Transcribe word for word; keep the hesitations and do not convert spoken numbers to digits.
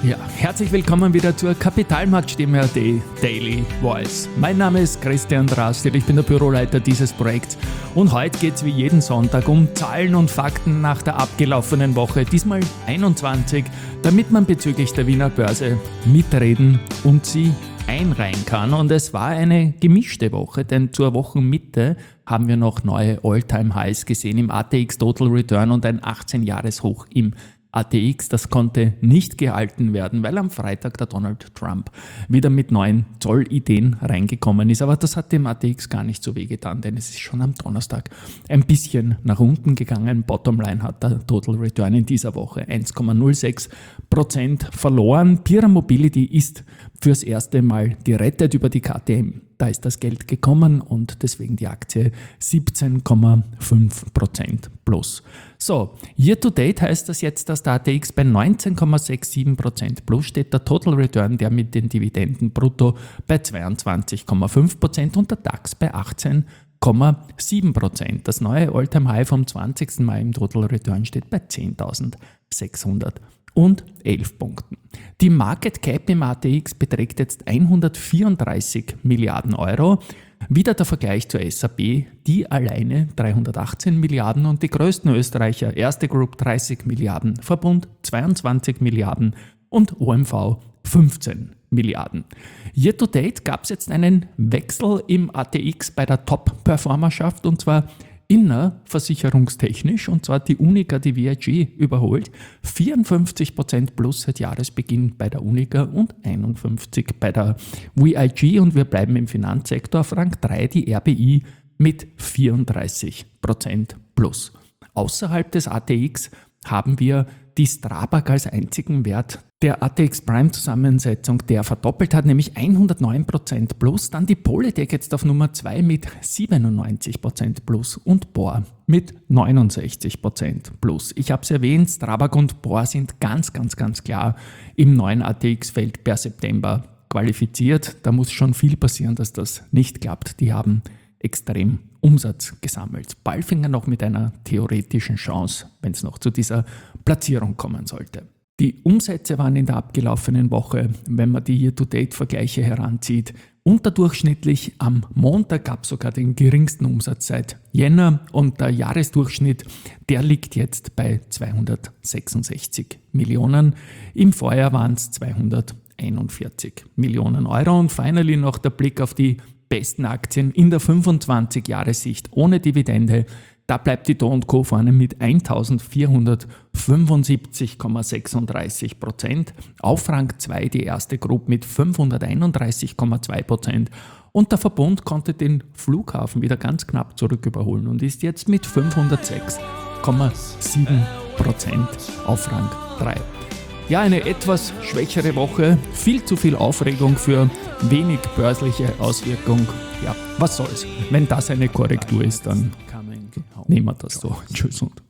Ja, herzlich willkommen wieder zur Kapitalmarktstimme punkt at Daily Voice. Mein Name ist Christian Drastil, ich bin der Büroleiter dieses Projekts und heute geht es wie jeden Sonntag um Zahlen und Fakten nach der abgelaufenen Woche, diesmal einundzwanzig, damit man bezüglich der Wiener Börse mitreden und sie einreihen kann. Und es war eine gemischte Woche, denn zur Wochenmitte haben wir noch neue All-Time-Highs gesehen im A T X Total Return und ein achtzehn-Jahres-Hoch im A T X, das konnte nicht gehalten werden, weil am Freitag der Donald Trump wieder mit neuen Zollideen reingekommen ist. Aber das hat dem A T X gar nicht so wehgetan, denn es ist schon am Donnerstag ein bisschen nach unten gegangen. Bottomline hat der Total Return in dieser Woche eins Komma null sechs Prozent verloren. Pira Mobility ist fürs erste Mal gerettet über die K T M. Da ist das Geld gekommen und deswegen die Aktie siebzehn Komma fünf Prozent plus. So, year to date heißt das jetzt, dass der A T X bei neunzehn Komma siebenundsechzig Prozent plus steht, der Total Return, der mit den Dividenden brutto bei zweiundzwanzig Komma fünf Prozent und der DAX bei achtzehn Komma sieben Prozent. Das neue All-Time-High vom zwanzigsten Mai im Total Return steht bei zehntausendsechshundertelf Punkten. Die Market Cap im A T X beträgt jetzt hundertvierunddreißig Milliarden Euro. Wieder der Vergleich zur S and P, die alleine dreihundertachtzehn Milliarden und die größten Österreicher, Erste Group dreißig Milliarden, Verbund zweiundzwanzig Milliarden und O M V fünfzehn Milliarden. Year to date gab es jetzt einen Wechsel im A T X bei der Top-Performerschaft und zwar innerversicherungstechnisch, und zwar die Unica, die V I G überholt, vierundfünfzig Prozent plus seit Jahresbeginn bei der Unica und einundfünfzig Prozent bei der V I G, und wir bleiben im Finanzsektor auf Rang drei, die R B I mit vierunddreißig Prozent plus. Außerhalb des A T X haben wir die Strabag als einzigen Wert der A T X Prime Zusammensetzung, der verdoppelt hat, nämlich hundertneun Prozent plus. Dann die Polytech jetzt auf Nummer zwei mit siebenundneunzig Prozent plus und B O R mit neunundsechzig Prozent plus. Ich habe es erwähnt, Strabag und B O R sind ganz, ganz, ganz klar im neuen A T X-Feld per September qualifiziert. Da muss schon viel passieren, dass das nicht klappt. Die haben extrem Umsatz gesammelt. Palfinger noch mit einer theoretischen Chance, wenn es noch zu dieser Platzierung kommen sollte. Die Umsätze waren in der abgelaufenen Woche, wenn man die Year-to-Date-Vergleiche heranzieht, unterdurchschnittlich. Am Montag gab es sogar den geringsten Umsatz seit Jänner und der Jahresdurchschnitt, der liegt jetzt bei zweihundertsechsundsechzig Millionen. Im Vorjahr waren es zweihunderteinundvierzig Millionen Euro. Und finally noch der Blick auf die besten Aktien in der fünfundzwanzig-Jahres-Sicht ohne Dividende. Da bleibt die Do und Co vorne mit eintausendvierhundertfünfundsiebzig Komma sechsunddreißig Prozent. Auf Rang zwei die Erste Group mit fünfhunderteinunddreißig Komma zwei Prozent. Und der Verbund konnte den Flughafen wieder ganz knapp zurück überholen und ist jetzt mit fünfhundertsechs Komma sieben Prozent auf Rang drei. Ja, eine etwas schwächere Woche, viel zu viel Aufregung für wenig börsliche Auswirkung. Ja, was soll's. Wenn das eine Korrektur ist, dann nehmen wir das so. Tschüss und